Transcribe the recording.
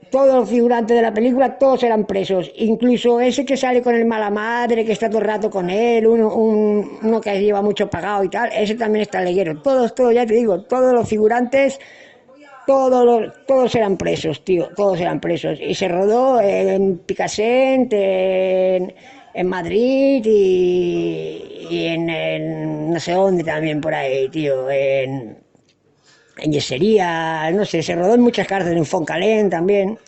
todos los figurantes de la película, todos eran presos. Incluso ese que sale con el mala madre, que está todo el rato con él, uno que lleva mucho pagado y tal, ese también está leguero. Todos, ya te digo, todos los figurantes, todos eran presos, tío, todos eran presos. Y se rodó en Picassent, en Madrid y en no sé dónde también por ahí, tío, en Yesería, no sé, se rodó en muchas cárceles, en Foncalén también.